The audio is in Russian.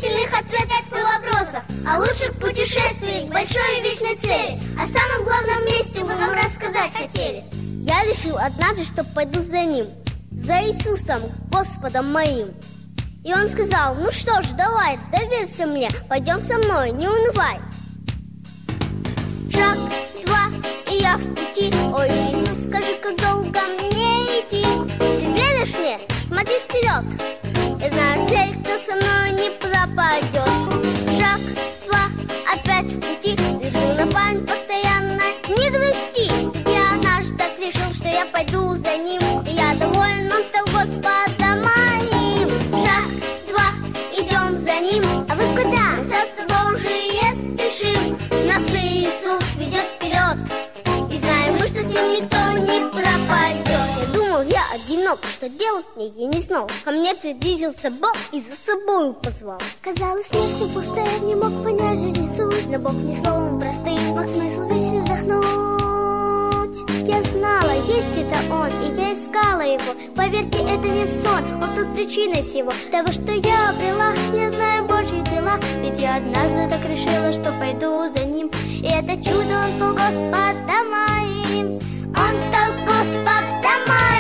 удивительных ответов и вопросов, о лучших путешествиях к большой и вечной цели, о самом главном месте мы вам рассказать хотели. Я решил однажды, что пойду за ним, за Иисусом, Господом моим. И он сказал: ну что ж, давай, доверься мне, пойдем со мной, не унывай. Шаг, два, и я в пути. Ой, Иисус, скажи, как долго мне идти? Ты веришь мне? Смотри вперед. Я знаю цель, кто со мной не пропадет. Шаг, два, опять в пути. Решил на память постоянно не грусти. Я однажды так решил, что я пойду за ним, и я доволен, он стал Господом моим. Шаг, два, идем за ним. А вы куда? Мы Царство Божие спешим. Нас Иисус ведет вперед, и знаем мы, что с ним никто не пропадет. Я думал, я одинок, что делать мне я не знал. Ко мне приблизился Бог и за собой позвал. Казалось, мне все пустое, не мог понять жизнь суть, но Бог не словом простым мог смысл вечный вдохнуть. Я знала, есть где-то он, и я искала его. Поверьте, это не сон, он стал причиной всего того, что я обрела. Я знаю Божьи дела, ведь я однажды так решила, что пойду за ним. И это чудо, он стал Господом моим. Он стал Господом моим.